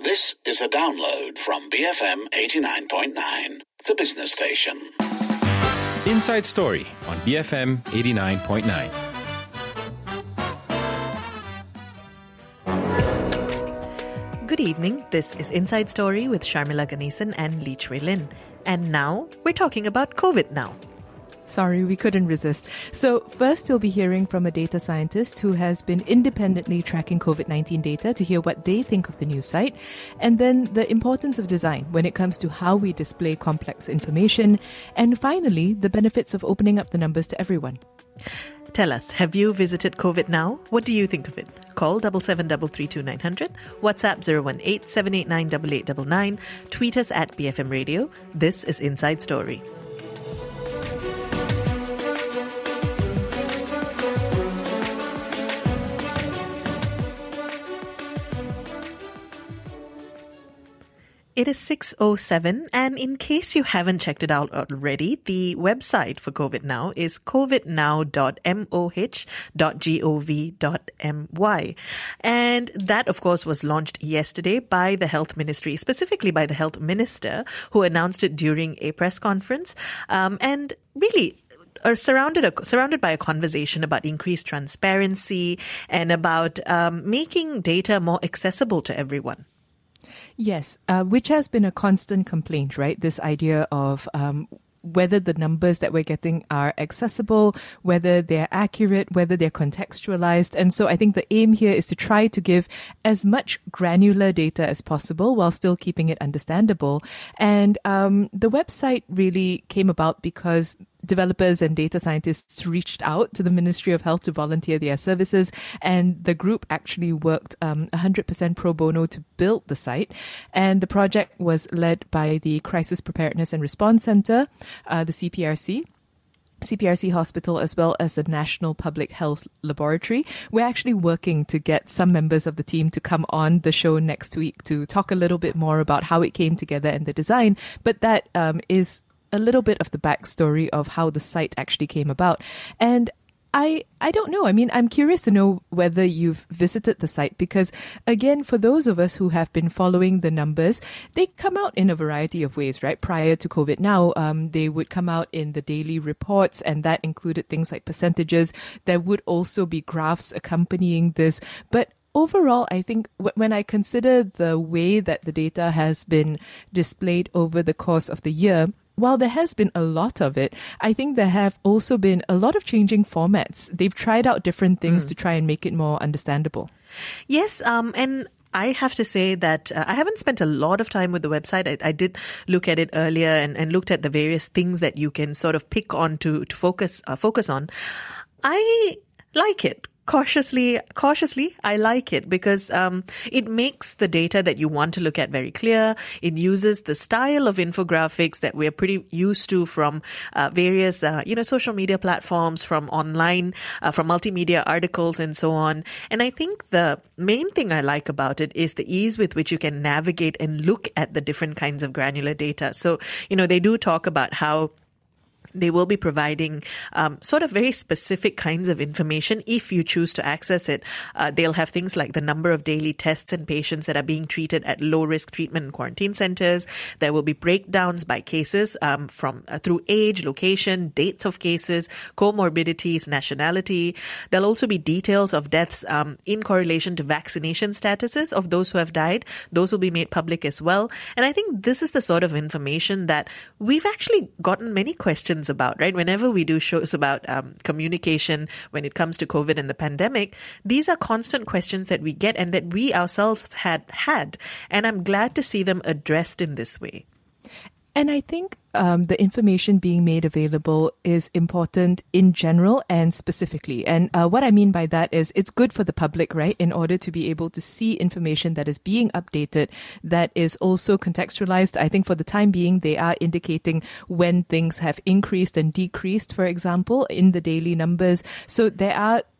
This is a download from BFM 89.9, the business station. Inside Story on BFM 89.9. Good evening. This is Inside Story with Sharmila Ganesan and Lee Chui Lin. And now we're talking about COVID now. Sorry, we couldn't resist. So first we'll be hearing from a data scientist who has been independently tracking COVID-19 data to hear what they think of the new site. And then the importance of design when it comes to how we display complex information. And finally, the benefits of opening up the numbers to everyone. Tell us, have you visited COVID Now? What do you think of it? Call 77332900, WhatsApp 018-789-8899, tweet us at BFM Radio. This is Inside Story. It is 6:07, and in case you haven't checked it out already, the website for COVID Now is covidnow.moh.gov.my. And that, of course, was launched yesterday by the Health Ministry, specifically by the Health Minister, who announced it during a press conference. And really, are surrounded by a conversation about increased transparency and about making data more accessible to everyone. Yes, which has been a constant complaint, right? This idea of whether the numbers that we're getting are accessible, whether they're accurate, whether they're contextualized. And so I think the aim here is to try to give as much granular data as possible while still keeping it understandable. And the website really came about because developers and data scientists reached out to the Ministry of Health to volunteer their services, and the group actually worked 100% pro bono to build the site. And the project was led by the Crisis Preparedness and Response Centre, the CPRC Hospital, as well as the National Public Health Laboratory. We're actually working to get some members of the team to come on the show next week to talk a little bit more about how it came together and the design. But that is a little bit of the backstory of how the site actually came about. And I don't know. I mean, I'm curious to know whether you've visited the site because, again, for those of us who have been following the numbers, they come out in a variety of ways, right? Prior to COVID Now, they would come out in the daily reports, and that included things like percentages. There would also be graphs accompanying this. But overall, I think when I consider the way that the data has been displayed over the course of the year, while there has been a lot of it, I think there have also been a lot of changing formats. They've tried out different things to try and make it more understandable. Yes, and I have to say that I haven't spent a lot of time with the website. I did look at it earlier and looked at the various things that you can sort of pick on to focus on. I like it. Cautiously, I like it because it makes the data that you want to look at very clear. It uses the style of infographics that we're pretty used to from various, social media platforms, from online, from multimedia articles and so on. And I think the main thing I like about it is the ease with which you can navigate and look at the different kinds of granular data. So, they do talk about how they will be providing sort of very specific kinds of information if you choose to access it. They'll have things like the number of daily tests and patients that are being treated at low-risk treatment and quarantine centers. There will be breakdowns by cases through age, location, dates of cases, comorbidities, nationality. There'll also be details of deaths in correlation to vaccination statuses of those who have died. Those will be made public as well. And I think this is the sort of information that we've actually gotten many questions about, right? Whenever we do shows about communication when it comes to COVID and the pandemic, these are constant questions that we get and that we ourselves had. And I'm glad to see them addressed in this way. And I think the information being made available is important in general and specifically. And what I mean by that is it's good for the public, right? In order to be able to see information that is being updated, that is also contextualized. I think for the time being, they are indicating when things have increased and decreased, for example, in the daily numbers. So there are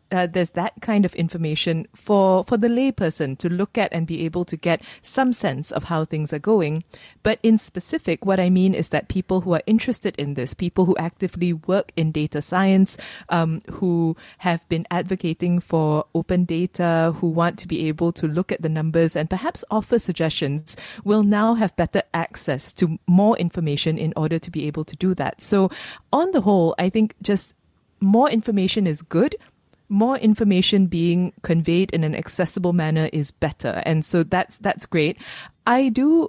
there's that kind of information for the layperson to look at and be able to get some sense of how things are going. But in specific, what I mean is that people who are interested in this, people who actively work in data science, who have been advocating for open data, who want to be able to look at the numbers and perhaps offer suggestions, will now have better access to more information in order to be able to do that. So on the whole, I think just more information is good. More information being conveyed in an accessible manner is better. And so that's great. I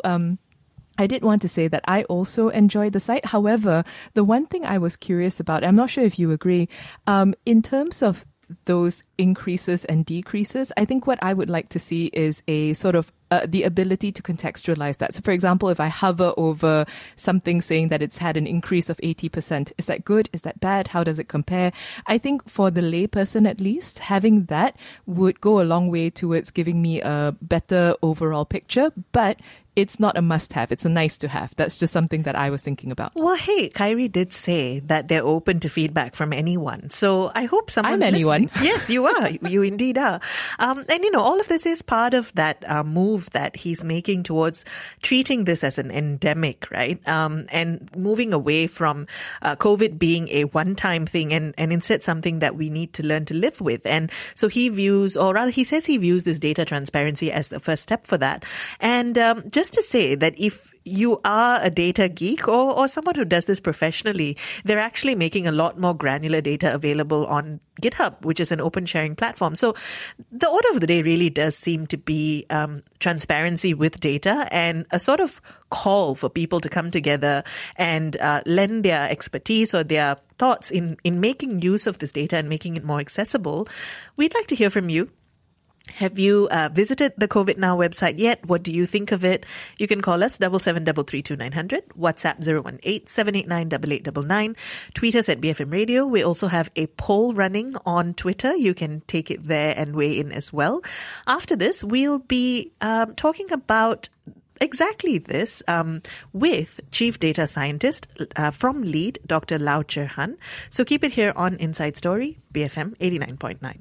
did want to say that I also enjoyed the site. However, the one thing I was curious about, I'm not sure if you agree, in terms of those increases and decreases, I think what I would like to see is a sort of the ability to contextualize that. So for example, if I hover over something saying that it's had an increase of 80%, is that good? Is that bad? How does it compare? I think for the layperson at least, having that would go a long way towards giving me a better overall picture, but it's not a must-have. It's a nice-to-have. That's just something that I was thinking about. Well, hey, Kyrie did say that they're open to feedback from anyone. So I hope someone's I'm anyone. listening. Yes, you are. You indeed are. And, all of this is part of that move that he's making towards treating this as an endemic, right? And moving away from COVID being a one-time thing and instead something that we need to learn to live with. And so he views, or rather he says he views this data transparency as the first step for that. And just to say that if you are a data geek or someone who does this professionally, they're actually making a lot more granular data available on GitHub, which is an open sharing platform. So the order of the day really does seem to be transparency with data and a sort of call for people to come together and lend their expertise or their thoughts in making use of this data and making it more accessible. We'd like to hear from you. Have you visited the COVID Now website yet? What do you think of it? You can call us 77332900, WhatsApp 018-789-8899, tweet us at BFM Radio. We also have a poll running on Twitter. You can take it there and weigh in as well. After this, we'll be talking about exactly this with Chief Data Scientist from LEAD, Dr. Lau Cher Han. So keep it here on Inside Story, BFM 89.9.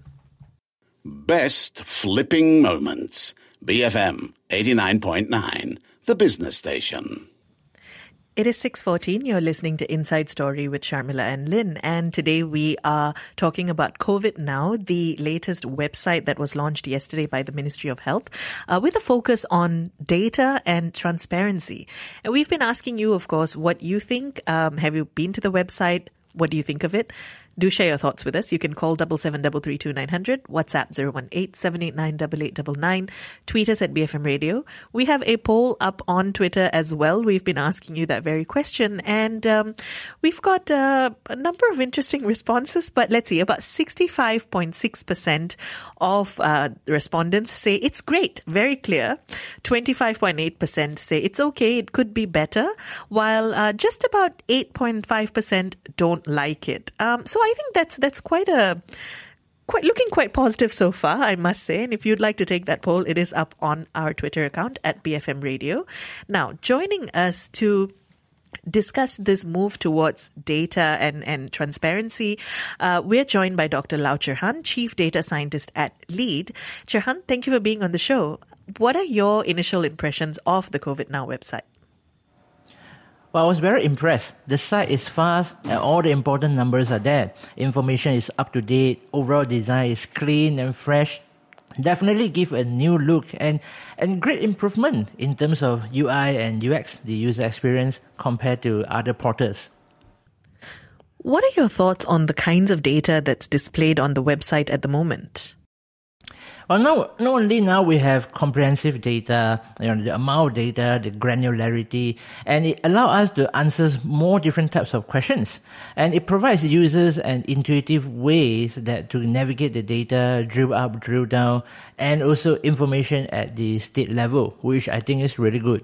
Best flipping moments. BFM 89.9, the business station. It is 6:14. You're listening to Inside Story with Sharmila and Lynn. And today we are talking about COVID Now, the latest website that was launched yesterday by the Ministry of Health with a focus on data and transparency. And we've been asking you, of course, what you think. Have you been to the website? What do you think of it? Do share your thoughts with us. You can call 77332900, WhatsApp 018-789-8899, tweet us at BFM Radio. We have a poll up on Twitter as well. We've been asking you that very question, and we've got a number of interesting responses, but let's see, about 65.6% of respondents say it's great, very clear. 25.8% say it's okay, it could be better, while just about 8.5% don't like it. So I think that's quite looking quite positive so far, I must say. And if you'd like to take that poll, it is up on our Twitter account at BFM Radio. Now, joining us to discuss this move towards data and transparency, we're joined by Dr. Lau Cher Han, Chief Data Scientist at LEAD. Cher Han, thank you for being on the show. What are your initial impressions of the COVID Now website? Well, I was very impressed. The site is fast and all the important numbers are there. Information is up to date. Overall design is clean and fresh. Definitely give a new look and great improvement in terms of UI and UX, the user experience, compared to other portals. What are your thoughts on the kinds of data that's displayed on the website at the moment? Well, not only now we have comprehensive data, the amount of data, the granularity, and it allows us to answer more different types of questions. And it provides users an intuitive ways to navigate the data, drill up, drill down, and also information at the state level, which I think is really good.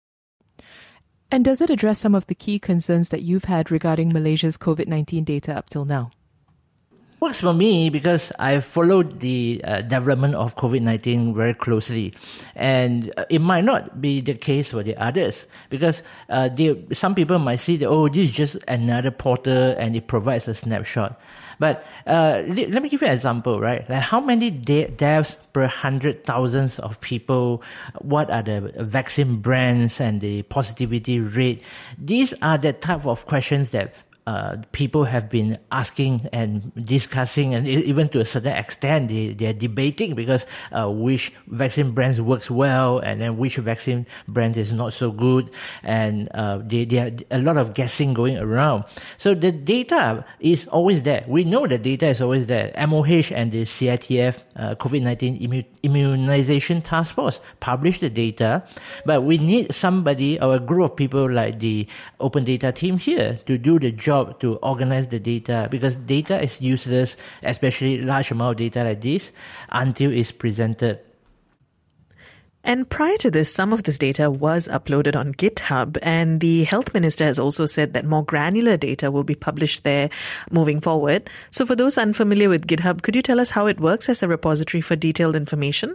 And does it address some of the key concerns that you've had regarding Malaysia's COVID-19 data up till now? Works for me because I followed the development of COVID-19 very closely. And it might not be the case for the others because some people might see that, this is just another portal and it provides a snapshot. But let me give you an example, right? Like how many deaths per 100,000 of people? What are the vaccine brands and the positivity rate? These are the type of questions that people have been asking and discussing, and even to a certain extent, they're debating because which vaccine brands works well and then which vaccine brand is not so good, and there are a lot of guessing going around. So the data is always there. We know the data is always there. MOH and the CITF COVID-19 Immunization Task Force publish the data, but we need somebody or a group of people like the Open Data team here to do the job to organize the data, because data is useless, especially large amount of data like this, until it's presented. And prior to this, some of this data was uploaded on GitHub, and the health minister has also said that more granular data will be published there moving forward. So for those unfamiliar with GitHub, could you tell us how it works as a repository for detailed information?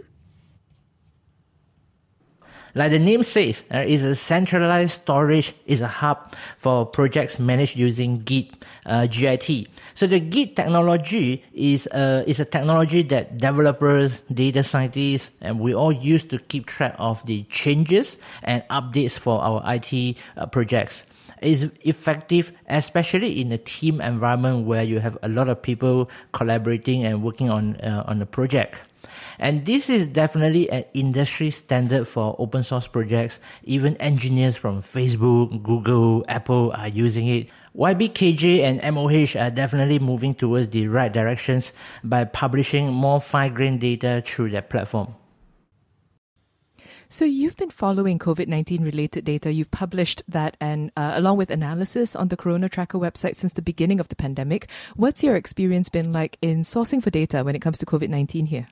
Like the name says, it's a centralized storage, is a hub for projects managed using Git, GIT. So the Git technology is a technology that developers, data scientists, and we all use to keep track of the changes and updates for our IT projects. It's effective, especially in a team environment where you have a lot of people collaborating and working on a project. And this is definitely an industry standard for open source projects. Even engineers from Facebook, Google, Apple are using it. YBKJ and MOH are definitely moving towards the right directions by publishing more fine-grained data through their platform. So you've been following COVID-19 related data. You've published that and along with analysis on the Corona Tracker website since the beginning of the pandemic. What's your experience been like in sourcing for data when it comes to COVID-19 here?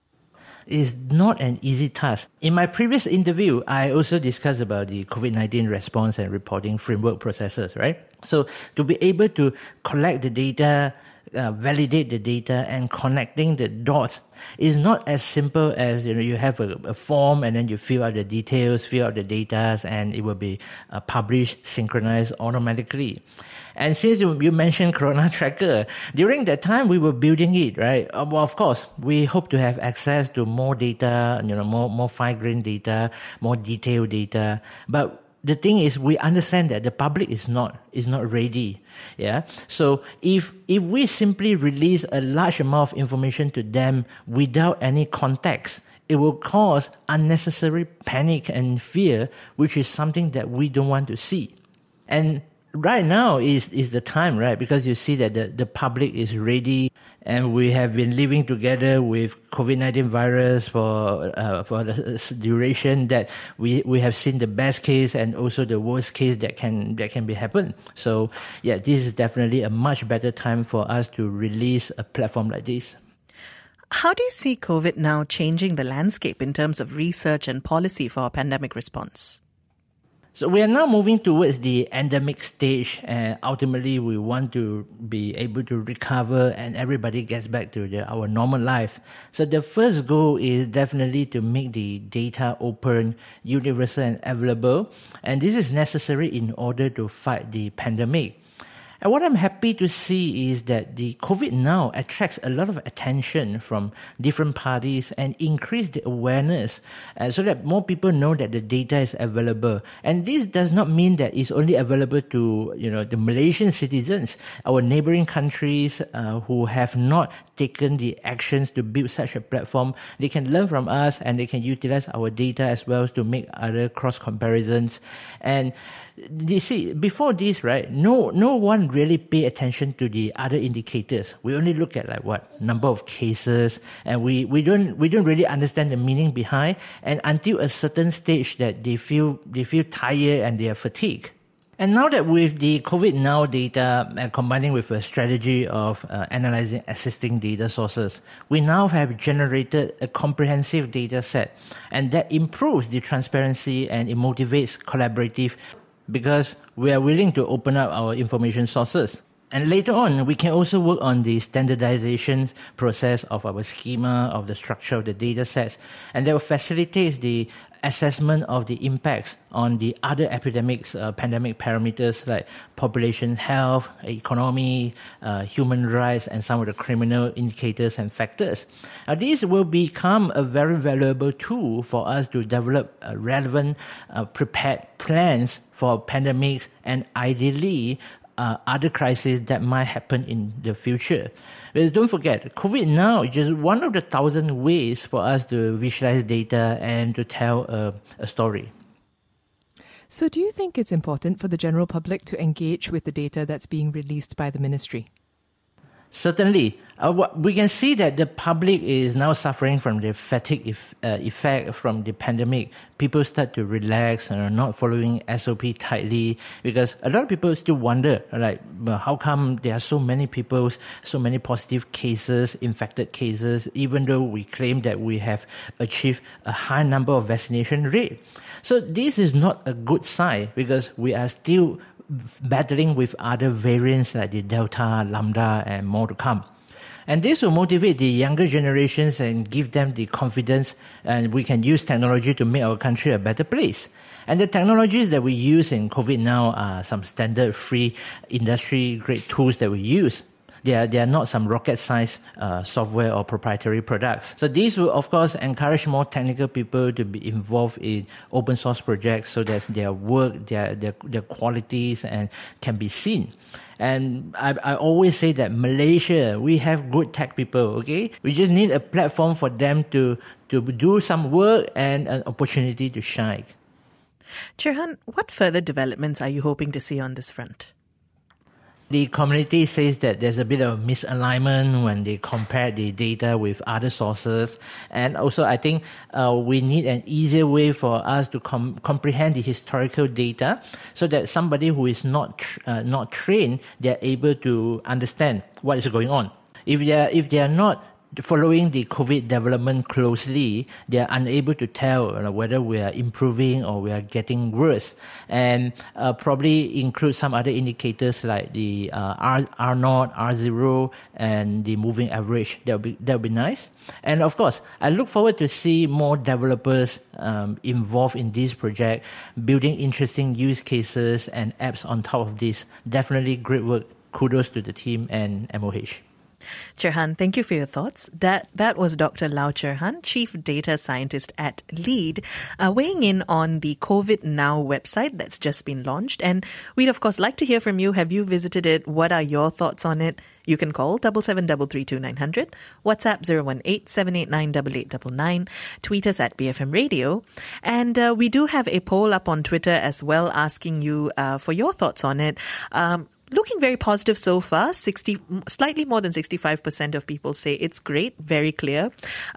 Is not an easy task. In my previous interview, I also discussed about the COVID-19 response and reporting framework processes, right? So to be able to collect the data, validate the data, and connecting the dots is not as simple as, you have a form and then you fill out the details, fill out the data, and it will be published, synchronized automatically. And since you mentioned Corona Tracker, during that time we were building it, right? Well, of course, we hope to have access to more data, more fine-grained data, more detailed data. But the thing is, we understand that the public is not ready. Yeah. So if we simply release a large amount of information to them without any context, it will cause unnecessary panic and fear, which is something that we don't want to see. And right now is the time, right? Because you see that the public is ready, and we have been living together with COVID-19 virus for the duration that we have seen the best case and also the worst case that can be happen. So yeah, this is definitely a much better time for us to release a platform like this. How do you see COVID now changing the landscape in terms of research and policy for our pandemic response? So we are now moving towards the endemic stage, and ultimately we want to be able to recover and everybody gets back to our normal life. So the first goal is definitely to make the data open, universal and available, and this is necessary in order to fight the pandemic. And what I'm happy to see is that the COVID now attracts a lot of attention from different parties and increase the awareness so that more people know that the data is available. And this does not mean that it's only available to, the Malaysian citizens, our neighboring countries who have not taken the actions to build such a platform. They can learn from us and they can utilize our data as well to make other cross comparisons. And you see, before this, right, no one really pay attention to the other indicators. We only look at number of cases, and we don't really understand the meaning behind. And until a certain stage that they feel tired and they are fatigued. And now that with the COVID now data and combining with a strategy of analyzing existing data sources, we now have generated a comprehensive data set, and that improves the transparency and it motivates collaborative because we are willing to open up our information sources. And later on, we can also work on the standardization process of our schema, of the structure of the data sets, and that will facilitate the assessment of the impacts on the other epidemics, pandemic parameters like population health, economy, human rights, and some of the criminal indicators and factors. Now, these will become a very valuable tool for us to develop relevant, prepared plans for pandemics and ideally other crises that might happen in the future. Because don't forget, COVID now is just one of the 1,000 ways for us to visualize data and to tell a story. So do you think it's important for the general public to engage with the data that's being released by the ministry? Certainly. We can see that the public is now suffering from the fatigue effect from the pandemic. People start to relax and are not following SOP tightly because a lot of people still wonder, like, how come there are so many people, so many positive cases, infected cases, even though we claim that we have achieved a high number of vaccination rate. So this is not a good sign because we are still battling with other variants like the Delta, Lambda, and more to come. And this will motivate the younger generations and give them the confidence, and we can use technology to make our country a better place. And the technologies that we use in COVID now are some standard free industry-grade tools that we use. They are not some rocket science software or proprietary products. So these will, of course, encourage more technical people to be involved in open source projects so that their work, their qualities and can be seen. And I always say that Malaysia, we have good tech people, okay? We just need a platform for them to do some work and an opportunity to shine. Cherhan, what further developments are you hoping to see on this front? The community says that there's a bit of misalignment when they compare the data with other sources. And also, I think we need an easier way for us to comprehend the historical data so that somebody who is not trained, they're able to understand what is going on. If they are not following the COVID development closely, they are unable to tell whether we are improving or we are getting worse. And probably include some other indicators like the R0, R0, and the moving average. That would be nice. And of course, I look forward to see more developers involved in this project, building interesting use cases and apps on top of this. Definitely great work. Kudos to the team and MOH. Cherhan, thank you for your thoughts. That was Dr. Lau Cherhan, Chief Data Scientist at LEAD, weighing in on the COVID Now website that's just been launched. And we'd, of course, like to hear from you. Have you visited it? What are your thoughts on it? You can call 77332900, WhatsApp 018-789-8899, tweet us at BFM Radio. And we do have a poll up on Twitter as well asking you for your thoughts on it. Looking very positive so far. Slightly more than 65% of people say it's great, very clear.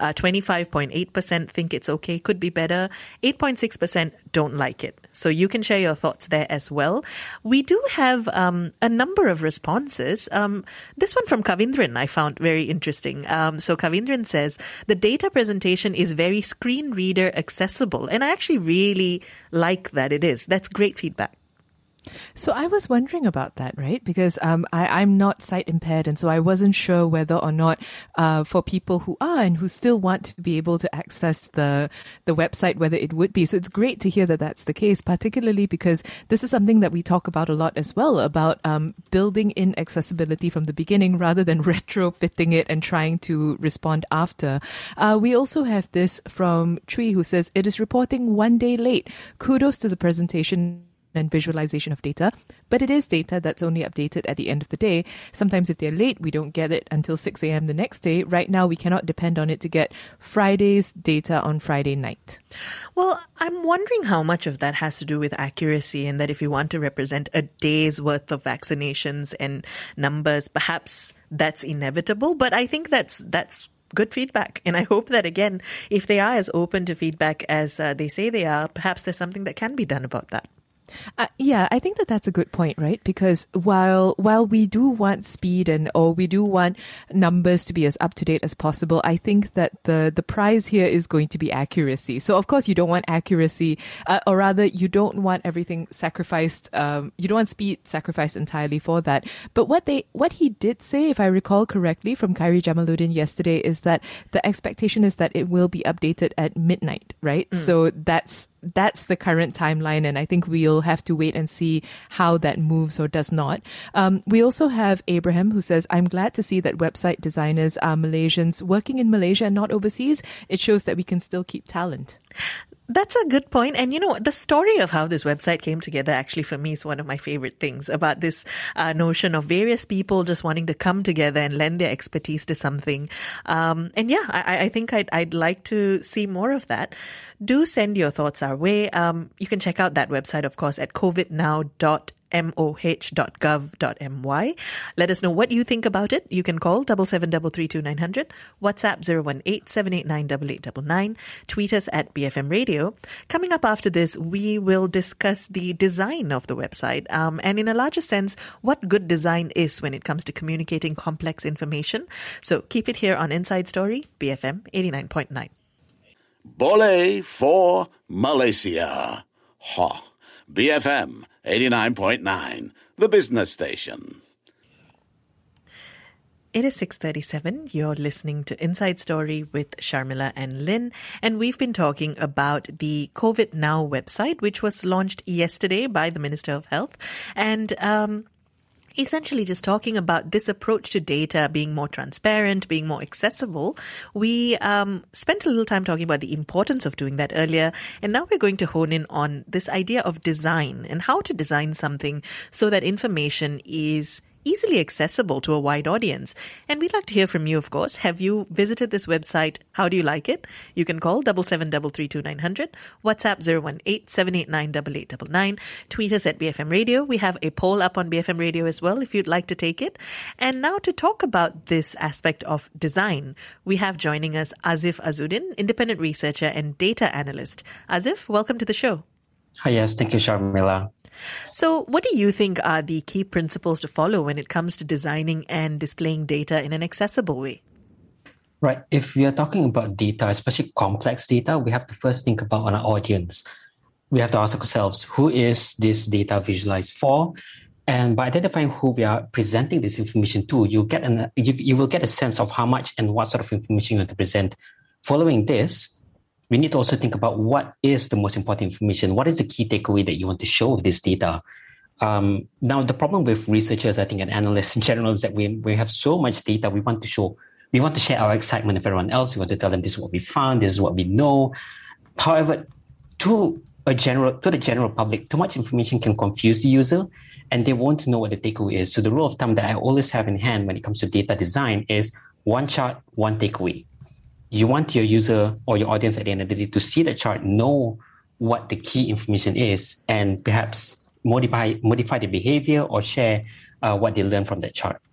25.8% think it's okay, could be better. 8.6% don't like it. So you can share your thoughts there as well. We do have a number of responses. This one from Kavindran I found very interesting. So Kavindran says, the data presentation is very screen reader accessible. And I actually really like that it is. That's great feedback. So I was wondering about that, right? Because I'm not sight impaired, and so I wasn't sure whether or not for people who are and who still want to be able to access the website, whether it would be. So it's great to hear that that's the case, particularly because this is something that we talk about a lot as well, about building in accessibility from the beginning rather than retrofitting it and trying to respond after. We also have this from Tree, who says, it is reporting 1 day late. Kudos to the presentation and visualization of data, but it is data that's only updated at the end of the day. Sometimes if they're late, we don't get it until 6 a.m. the next day. Right now, we cannot depend on it to get Friday's data on Friday night. Well, I'm wondering how much of that has to do with accuracy, and that if you want to represent a day's worth of vaccinations and numbers, perhaps that's inevitable. But I think that's good feedback. And I hope that, again, if they are as open to feedback as they say they are, perhaps there's something that can be done about that. Yeah, I think that's a good point, right? Because while we do want speed or we do want numbers to be as up to date as possible, I think that the prize here is going to be accuracy. So of course you don't want accuracy, or rather you don't want everything sacrificed. You don't want speed sacrificed entirely for that. But what he did say, if I recall correctly, from Khairi Jamaluddin yesterday, is that the expectation is that it will be updated at midnight, right? So that's the current timeline, and I think we'll have to wait and see how that moves or does not. We also have Abraham, who says, I'm glad to see that website designers are Malaysians working in Malaysia and not overseas. It shows that we can still keep talent. That's a good point. And, the story of how this website came together actually for me is one of my favorite things about this notion of various people just wanting to come together and lend their expertise to something. I think I'd like to see more of that. Do send your thoughts our way. You can check out that website, of course, at covidnow.moh.gov.my. Let us know what you think about it. You can call 77332900, WhatsApp 018-789-8899, tweet us at BFM Radio. Coming up after this, we will discuss the design of the website, and in a larger sense, what good design is when it comes to communicating complex information. So keep it here on Inside Story, BFM 89.9. Boleh for Malaysia. Ha. BFM 89.9, the business station. It is 6:37. You're listening to Inside Story with Sharmila and Lynn, and we've been talking about the COVID Now website, which was launched yesterday by the Minister of Health, and essentially just talking about this approach to data being more transparent, being more accessible. We spent a little time talking about the importance of doing that earlier, and now we're going to hone in on this idea of design and how to design something so that information is easily accessible to a wide audience. And we'd like to hear from you, of course. Have you visited this website? How do you like it? You can call 77332900, WhatsApp 018-789-8899, tweet us at BFM Radio. We have a poll up on BFM Radio as well if you'd like to take it. And now to talk about this aspect of design, we have joining us Azif Azuddin, independent researcher and data analyst. Azif, welcome to the show. Hi, yes, thank you, Sharmila. So what do you think are the key principles to follow when it comes to designing and displaying data in an accessible way? Right. If we are talking about data, especially complex data, we have to first think about our audience. We have to ask ourselves, who is this data visualized for? And by identifying who we are presenting this information to, you will get a sense of how much and what sort of information you want to present. Following this, we need to also think about what is the most important information. What is the key takeaway that you want to show with this data? Now, the problem with researchers, I think, and analysts in general is that we have so much data we want to show. We want to share our excitement with everyone else. We want to tell them this is what we found, this is what we know. However, to the general public, too much information can confuse the user and they won't know what the takeaway is. So the rule of thumb that I always have in hand when it comes to data design is one chart, one takeaway. You want your user or your audience at the end of the day to see the chart, know what the key information is, and perhaps modify the behavior or share what they learn from that chart.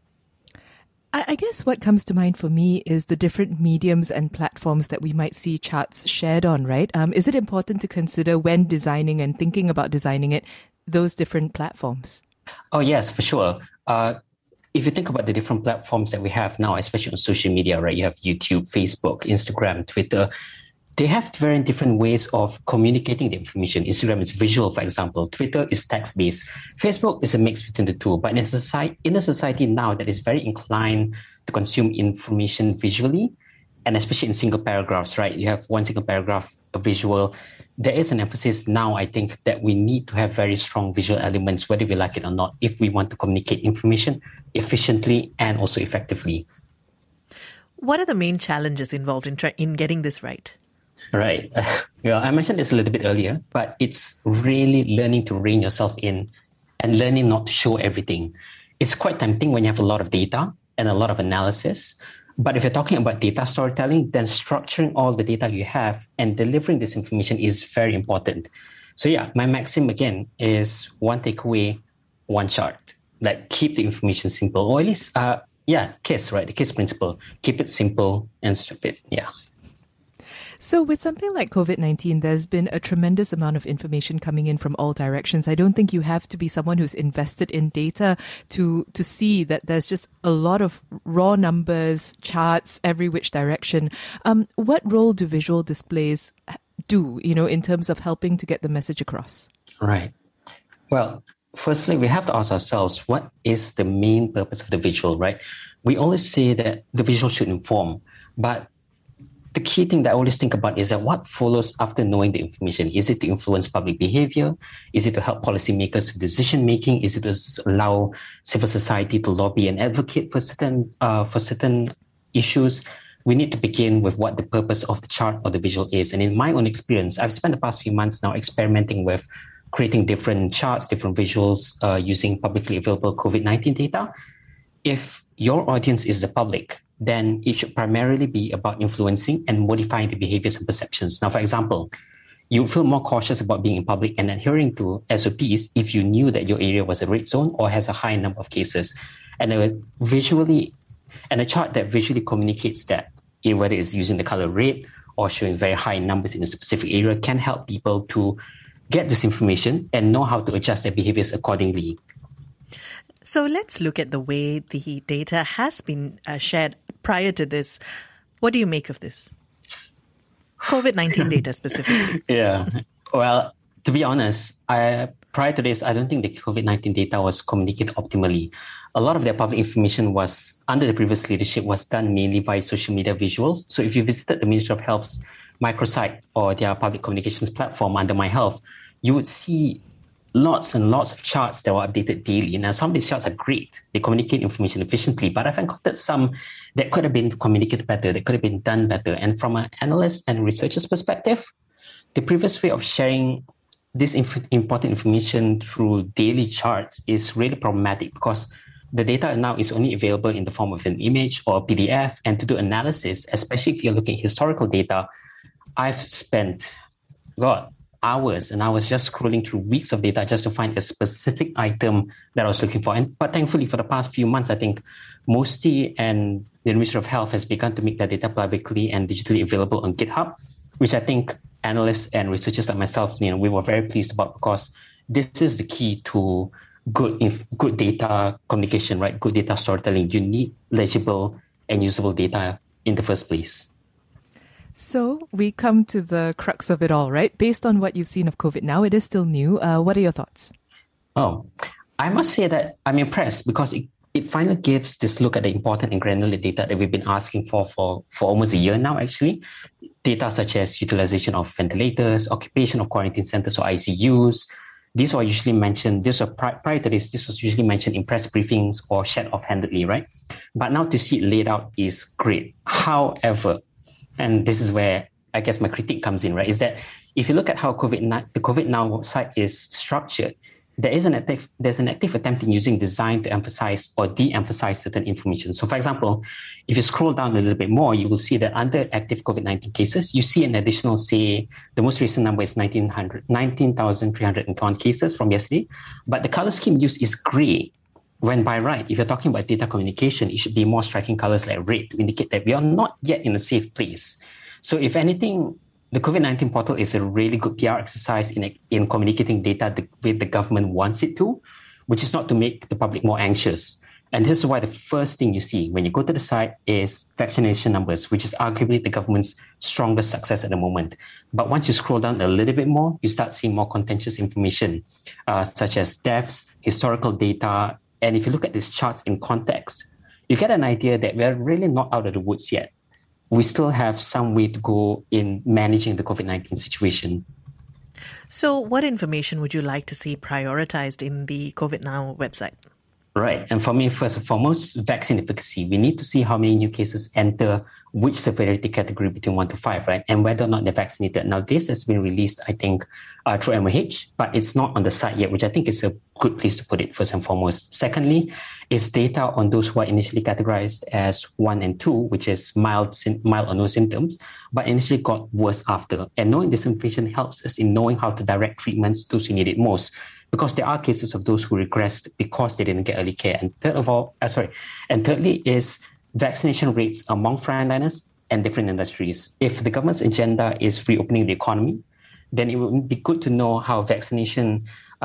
I guess what comes to mind for me is the different mediums and platforms that we might see charts shared on, right? Is it important to consider when designing and thinking about designing it, those different platforms? Oh, yes, for sure. If you think about the different platforms that we have now, especially on social media, right? You have YouTube, Facebook, Instagram, Twitter. They have very different ways of communicating the information. Instagram is visual, for example. Twitter is text-based. Facebook is a mix between the two. But in a society now that is very inclined to consume information visually, and especially in single paragraphs, right? You have one single paragraph, a visual. There is an emphasis now, I think, that we need to have very strong visual elements, whether we like it or not, if we want to communicate information efficiently and also effectively. What are the main challenges involved in getting this right? Right. Well, I mentioned this a little bit earlier, but it's really learning to rein yourself in and learning not to show everything. It's quite tempting when you have a lot of data and a lot of analysis. But if you're talking about data storytelling, then structuring all the data you have and delivering this information is very important. So yeah, my maxim again is one takeaway, one chart. Like keep the information simple. Or at least, KISS, right? The KISS principle. Keep it simple and stupid. Yeah. So with something like COVID-19, there's been a tremendous amount of information coming in from all directions. I don't think you have to be someone who's invested in data to see that there's just a lot of raw numbers, charts, every which direction. What role do visual displays do, in terms of helping to get the message across? Right. Well, firstly, we have to ask ourselves, what is the main purpose of the visual, right? We always say that the visual should inform, but the key thing that I always think about is that what follows after knowing the information. Is it to influence public behavior? Is it to help policymakers with decision making? Is it to allow civil society to lobby and advocate for certain issues? We need to begin with what the purpose of the chart or the visual is. And in my own experience, I've spent the past few months now experimenting with creating different charts, different visuals using publicly available COVID-19 data. If your audience is the public, then it should primarily be about influencing and modifying the behaviors and perceptions. Now, for example, you feel more cautious about being in public and adhering to SOPs if you knew that your area was a red zone or has a high number of cases. And a chart that visually communicates that, whether it's using the color red or showing very high numbers in a specific area, can help people to get this information and know how to adjust their behaviors accordingly. So let's look at the way the data has been shared prior to this. What do you make of this? COVID-19 data specifically. Yeah. Well, to be honest, prior to this, I don't think the COVID-19 data was communicated optimally. A lot of their public information was, under the previous leadership, was done mainly via social media visuals. So if you visited the Ministry of Health's microsite or their public communications platform under My Health, you would see lots and lots of charts that were updated daily. Now, some of these charts are great. They communicate information efficiently, but I've encountered some that could have been communicated better, that could have been done better. And from an analyst and researcher's perspective, the previous way of sharing this important information through daily charts is really problematic because the data now is only available in the form of an image or a PDF. And to do analysis, especially if you're looking at historical data, I've spent, hours and hours just scrolling through weeks of data just to find a specific item that I was looking for. But thankfully, for the past few months, I think MOSTI and the Ministry of Health has begun to make that data publicly and digitally available on GitHub, which I think analysts and researchers like myself, we were very pleased about because this is the key to good data communication, right? Good data storytelling. You need legible and usable data in the first place. So we come to the crux of it all, right? Based on what you've seen of COVID now, it is still new. What are your thoughts? Oh, I must say that I'm impressed because it finally gives this look at the important and granular data that we've been asking for almost a year now, actually. Data such as utilization of ventilators, occupation of quarantine centers or ICUs. These were usually mentioned, prior to this was usually mentioned in press briefings or shared offhandedly, right? But now to see it laid out is great. However, and this is where I guess my critique comes in, right? Is that if you look at how the COVID Now site is structured, there's an active attempt in using design to emphasize or de-emphasize certain information. So for example, if you scroll down a little bit more, you will see that under active COVID-19 cases, you see an additional, say, the most recent number is 19,301 cases from yesterday, but the color scheme used is gray. When by right, if you're talking about data communication, it should be more striking colors like red to indicate that we are not yet in a safe place. So if anything, the COVID-19 portal is a really good PR exercise in communicating data the way the government wants it to, which is not to make the public more anxious. And this is why the first thing you see when you go to the site is vaccination numbers, which is arguably the government's strongest success at the moment. But once you scroll down a little bit more, you start seeing more contentious information, such as deaths, historical data. And if you look at these charts in context, you get an idea that we're really not out of the woods yet. We still have some way to go in managing the COVID-19 situation. So what information would you like to see prioritized in the COVID Now website? Right. And for me, first and foremost, vaccine efficacy. We need to see how many new cases enter which severity category between 1 to 5, right? And whether or not they're vaccinated. Now, this has been released, I think, through MOH, but it's not on the site yet, which I think is a good place to put it, first and foremost. Secondly, is data on those who are initially categorized as 1 and 2, which is mild or no symptoms, but initially got worse after. And knowing this information helps us in knowing how to direct treatments to those who need it most, because there are cases of those who regressed because they didn't get early care. And thirdly is vaccination rates among frontliners and different industries. If the government's agenda is reopening the economy, then it would be good to know how vaccination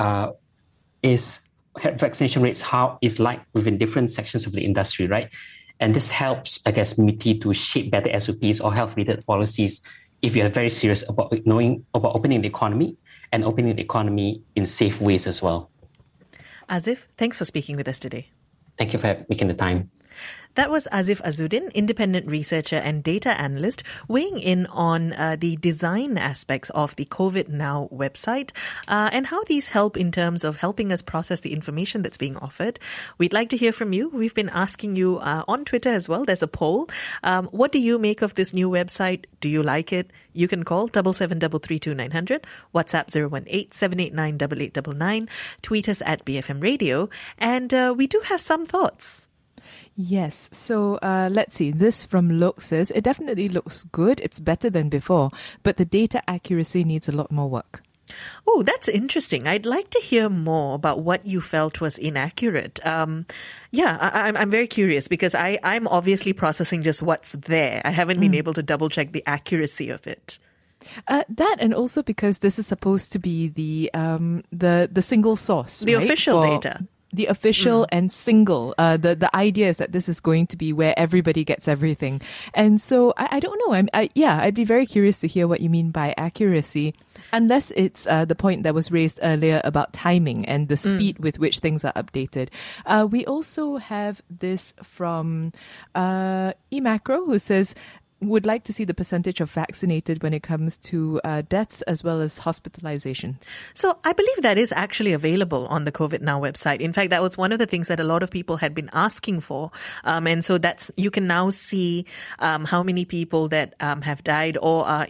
rates how is like within different sections of the industry, right? And this helps, I guess, MITI to shape better SOPs or health-related policies if you are very serious about knowing about opening the economy and opening the economy in safe ways as well. Azif, thanks for speaking with us today. Thank you for making the time. That was Azif Azuddin, independent researcher and data analyst, weighing in on the design aspects of the COVID Now website and how these help in terms of helping us process the information that's being offered. We'd like to hear from you. We've been asking you on Twitter as well. There's a poll. What do you make of this new website? Do you like it? You can call 77332900, WhatsApp 018-789-8899, tweet us at BFM Radio, and we do have some thoughts. Yes. So let's see. This from Lok says, it definitely looks good. It's better than before, but the data accuracy needs a lot more work. Oh, that's interesting. I'd like to hear more about what you felt was inaccurate. I'm very curious because I'm obviously processing just what's there. I haven't been able to double check the accuracy of it. That, and also because this is supposed to be the single source, the right? official data. The official and single. The idea is that this is going to be where everybody gets everything. And so I don't know. I'd be very curious to hear what you mean by accuracy, unless it's the point that was raised earlier about timing and the speed with which things are updated. We also have this from eMacro, who says, would like to see the percentage of vaccinated when it comes to deaths as well as hospitalizations. So I believe that is actually available on the COVID Now website. In fact, that was one of the things that a lot of people had been asking for. And so you can now see how many people that have died or are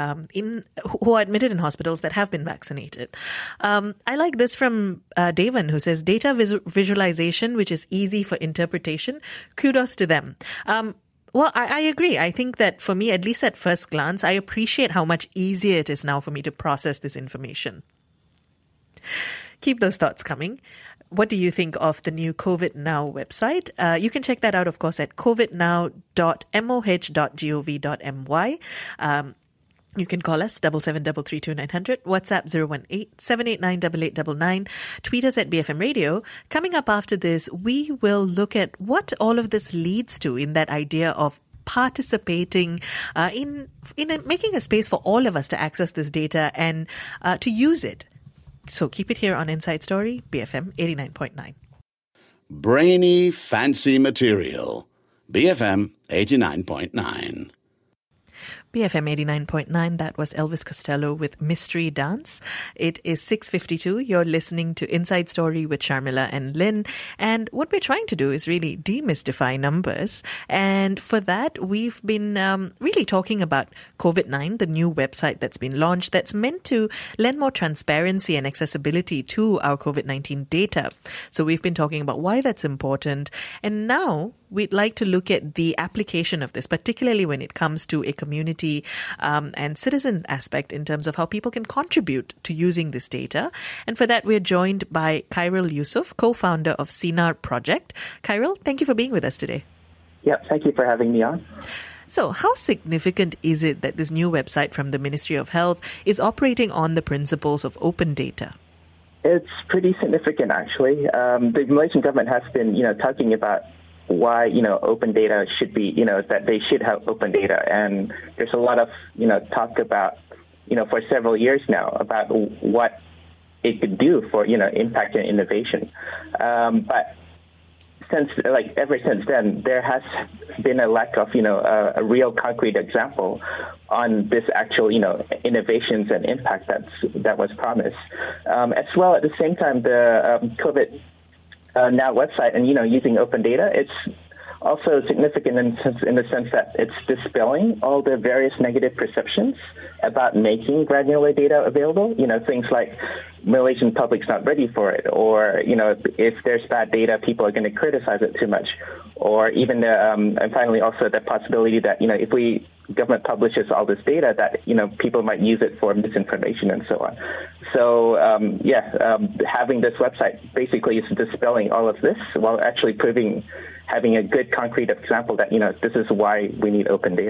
who are admitted in hospitals that have been vaccinated. I like this from Devan, who says, data visualization, which is easy for interpretation. Kudos to them. Well, I agree. I think that for me, at least at first glance, I appreciate how much easier it is now for me to process this information. Keep those thoughts coming. What do you think of the new COVID Now website? You can check that out, of course, at covidnow.moh.gov.my. You can call us 77332900, WhatsApp 018-789-8899, tweet us at BFM Radio. Coming up after this, we will look at what all of this leads to in that idea of participating in making a space for all of us to access this data and to use it. So keep it here on Inside Story, BFM 89.9. Brainy, fancy material. BFM 89.9. BFM 89.9, that was Elvis Costello with Mystery Dance. It is 6:52. You're listening to Inside Story with Sharmila and Lynn. And what we're trying to do is really demystify numbers. And for that, we've been really talking about COVID-9, the new website that's been launched that's meant to lend more transparency and accessibility to our COVID-19 data. So we've been talking about why that's important. And now we'd like to look at the application of this, particularly when it comes to a community and citizen aspect in terms of how people can contribute to using this data. And for that, we're joined by Khairul Yusuf, co-founder of CINAR Project. Khairul, thank you for being with us today. Yeah, thank you for having me on. So how significant is it that this new website from the Ministry of Health is operating on the principles of open data? It's pretty significant, actually. The Malaysian government has been, talking about why, open data should be, that they should have open data. And there's a lot of, talk about, for several years now about what it could do for, impact and innovation. But ever since then, there has been a lack of, a real concrete example on this actual, innovations and impact that was promised. As well, at the same time, the COVID Now website and, using open data, it's also significant in the sense that it's dispelling all the various negative perceptions about making granular data available. Things like Malaysian public's not ready for it, or, if there's bad data, people are going to criticize it too much, or even and finally also the possibility that, if government publishes all this data, that, people might use it for misinformation and so on. So, having this website basically is dispelling all of this while actually having a good concrete example that, this is why we need open data.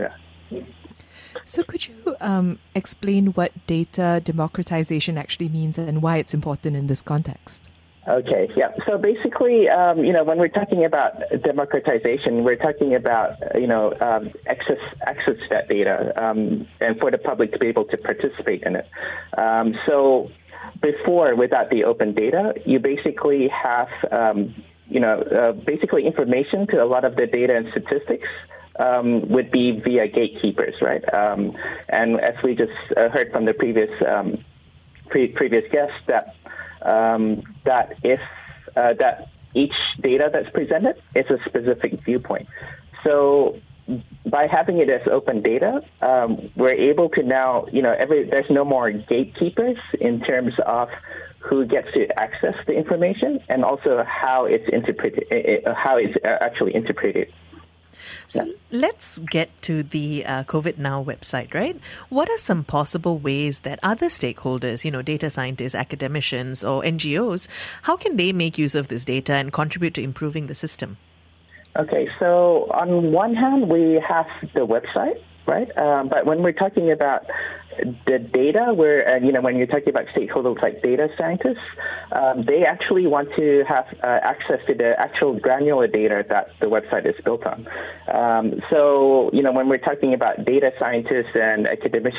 So could you explain what data democratization actually means and why it's important in this context? Okay, yeah. So basically, when we're talking about democratization, we're talking about, access to that data and for the public to be able to participate in it. So before, without the open data, you basically have, basically information to a lot of the data and statistics would be via gatekeepers, right? And as we just heard from the previous guest, that each data that's presented is a specific viewpoint. So by having it as open data, we're able to now, there's no more gatekeepers in terms of who gets to access the information and also how it's actually interpreted. So let's get to the COVID Now website, right? What are some possible ways that other stakeholders, data scientists, academicians, or NGOs, how can they make use of this data and contribute to improving the system? Okay, so on one hand, we have the website, right? But when we're talking about the data, when you're talking about stakeholders like data scientists, they actually want to have access to the actual granular data that the website is built on. So, when we're talking about data scientists and academics,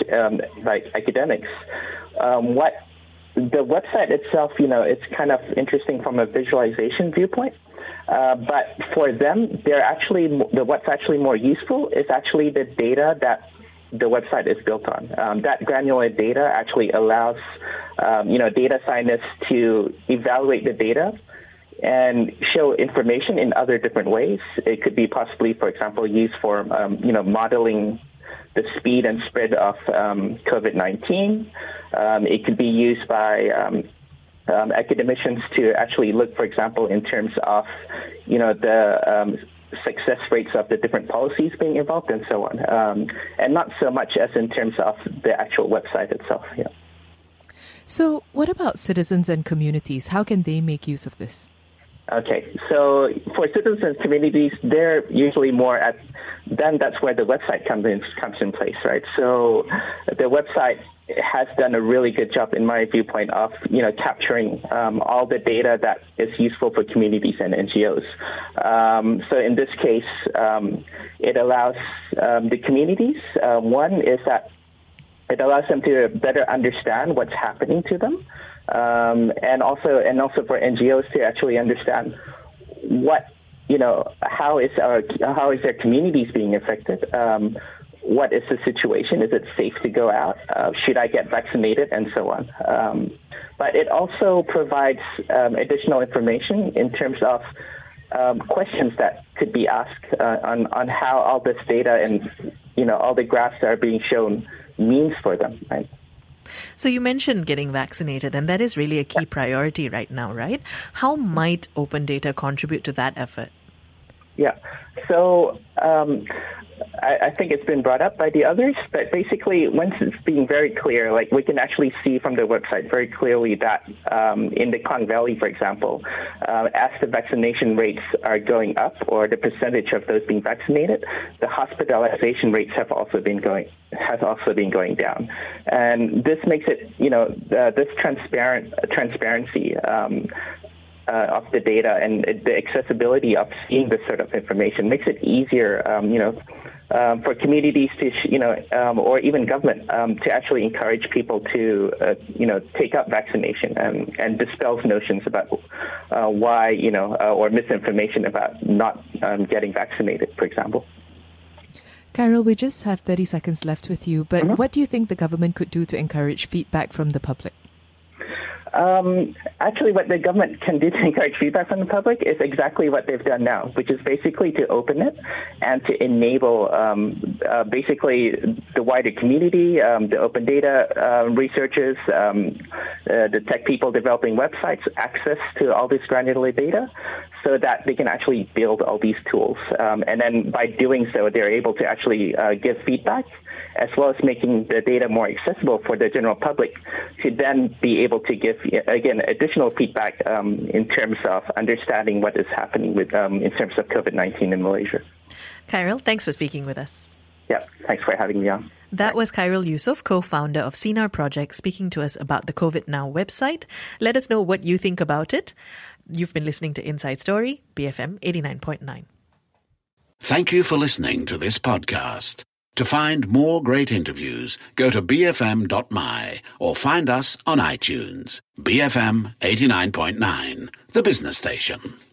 what the website itself, it's kind of interesting from a visualization viewpoint. But for them, what's actually more useful is actually the data that the website is built on. That granular data actually allows, data scientists to evaluate the data and show information in other different ways. It could be possibly, for example, used for, modeling the speed and spread of COVID-19. It could be used by academicians to actually look, for example, in terms of, the success rates of the different policies being involved and so on, and not so much as in terms of the actual website itself. Yeah. So what about citizens and communities? How can they make use of this? Okay, so for citizens and communities, they're usually more then that's where the website comes in place, right? So the website has done a really good job, in my viewpoint, of capturing all the data that is useful for communities and NGOs. So in this case, it allows the communities. One is that it allows them to better understand what's happening to them, and also for NGOs to actually understand how is their communities being affected. What is the situation? Is it safe to go out? Should I get vaccinated? And so on. But it also provides additional information in terms of questions that could be asked on how all this data and all the graphs that are being shown means for them. Right? So you mentioned getting vaccinated, and that is really a key priority right now, right? How might open data contribute to that effort? Yeah. So I think it's been brought up by the others, but basically once it's being very clear, like we can actually see from the website very clearly that in the Klang Valley, for example, as the vaccination rates are going up or the percentage of those being vaccinated, the hospitalization rates have also been going down. And this makes it, this transparency of the data and the accessibility of seeing this sort of information makes it easier, for communities to, or even government to actually encourage people to, take up vaccination and dispels notions about why, or misinformation about not getting vaccinated, for example. Khairul, we just have 30 seconds left with you, but what do you think the government could do to encourage feedback from the public? Actually, what the government can do to encourage feedback from the public is exactly what they've done now, which is basically to open it and to enable basically the wider community, the open data researchers, the tech people developing websites, access to all this granular data so that they can actually build all these tools. And then by doing so, they're able to actually give feedback, as well as making the data more accessible for the general public to then be able to give, again, additional feedback in terms of understanding what is happening with in terms of COVID-19 in Malaysia. Khairul, thanks for speaking with us. Yeah, thanks for having me on. That was Khairul Yusuf, co-founder of CNAR Project, speaking to us about the COVID Now website. Let us know what you think about it. You've been listening to Inside Story, BFM 89.9. Thank you for listening to this podcast. To find more great interviews, go to bfm.my or find us on iTunes. BFM 89.9, the business station.